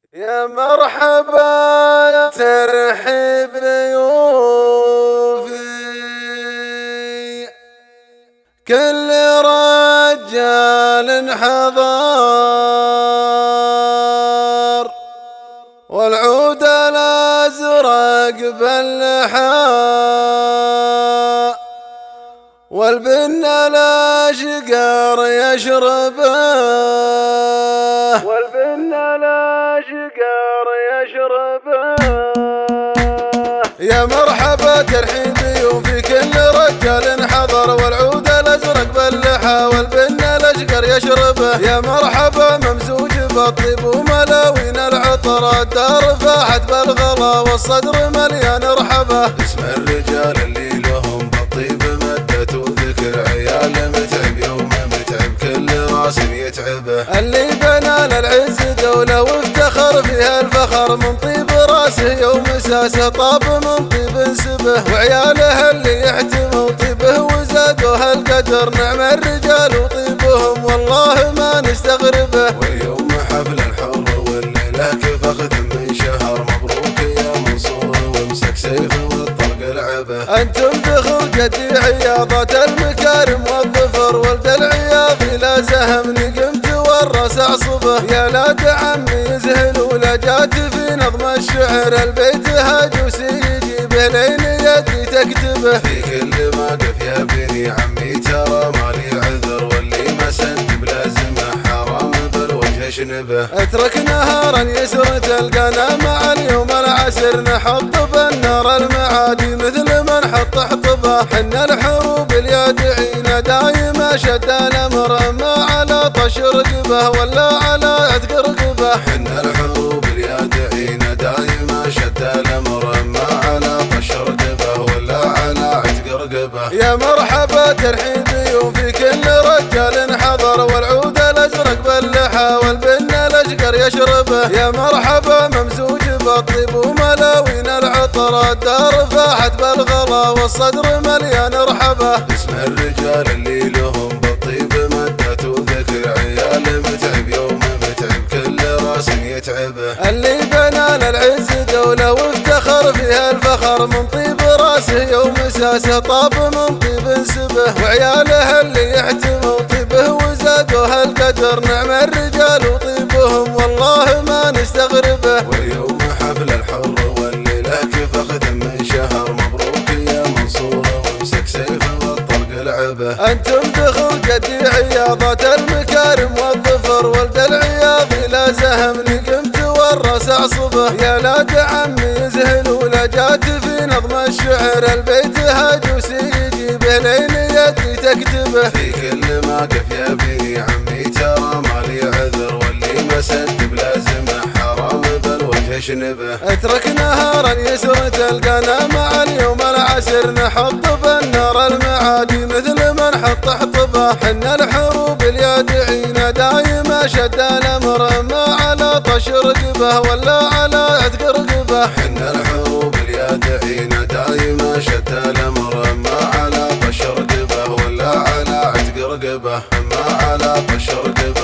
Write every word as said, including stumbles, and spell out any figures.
يا مرحبا ترحيب ضيوفي كل رجال حضار، والعود الازرق باللحاء والبن الاشقر يشربه والبن الاشقر يشربه. يا مرحبا ترحيب ضيوفي كل رجال حضر، والعود الازرق باللحى والبن الاشقر يشربه. يا مرحبا ممزوج بالطيب وملاوين العطر، الدار فاحت بالغلا والصدر مليان رحبه. اسم الرجال اللي لهم بالطيب مدة وذكر، عيال متعب يوم متعب كل راس يتعبه. اللي بنى للعز دولة وافتخر فيها الفخر، من طيب راسه يوم ساسه طاب من طيب سبه. وعياله اللي يحتموا طيبه وزادوا هالقدر، نعم الرجال وطيبهم والله ما نستغربه. واليوم حفل الحر والليلة كيف اخذ من شهر، مبروك يا منصور وامسك سيفه والطلق العبه. انتم ذخر جدي عياضات المكارم والظفر، ولد العياضي لا زهمني قمت والراس اعصبه. يا لاد عمي يزهل ولا جات في نظم الشعر، البيت هاجوس يجيبه لين يدي تكتبه. في كل موقف يا بني عمي ترى مالي عذر، واللي ما سد بلازمه حرام بالوجه شنبه. اترك نهارا يسر تلقانا مع اليوم العسر، نحط بالنار المعادي مثل ما نحط حطبه. حنا الحروب اليادعين دايما شد الامر، ما على طش رقبه ولا على عتق رقبه. حنا الحروب اليادعين دايما شد الامر، ما على طش رقبه ولا على عتق رقبه. يا مرحبا ترحيب ضيوفي كل رجال حضر، والعود الازرق باللحى والبن الاشقر يشربه. يا مرحبا ممزوج بالطيب وملاوين العطر، الدار فاحت بالغلا والصدر مليان رحبه. اسم الرجال اللي لهم بالطيب مدة وذكر، عيال متعب يوم متعب كل راس يتعبه. اللي بنى للعز دولة وافتخر فيها الفخر، من طيب راسه يوم ساسه طاب من طيب سبه. وعياله اللي يحتموا طيبه وزادوا هالقدر، نعم الرجال وطيبهم والله ما نستغربه. واليوم حفل الحر والليلة كيف اخذ من شهر، مبروك يا منصور وامسك سيفه والطلق العبه. انتم ذخر جدي عياضات المكارم والظفر، ولد العياضي لا زهمني قمت والراس اعصبه. يا لاد عمي يزهل ولا جات في نظم الشعر، البيت هاجوس يجيبه لين يدي تكتبه. في كل موقف يا بني عمي ترى مالي عذر، واللي ما سد بلازمه حرام بالوجه شنبه. اترك نهارا يسر تلقانا مع اليوم العسر، نحط بالنار المعادي مثل ما نحط حطبه. حنا الحروب اليادعين دايما شد الامر، ما على طش رقبه ولا على عتق رقبه. حنا الحروب اليادعين دايما شد الامر، ما على طش رقبه ولا على عتق رقبه، ما على طش رقبه.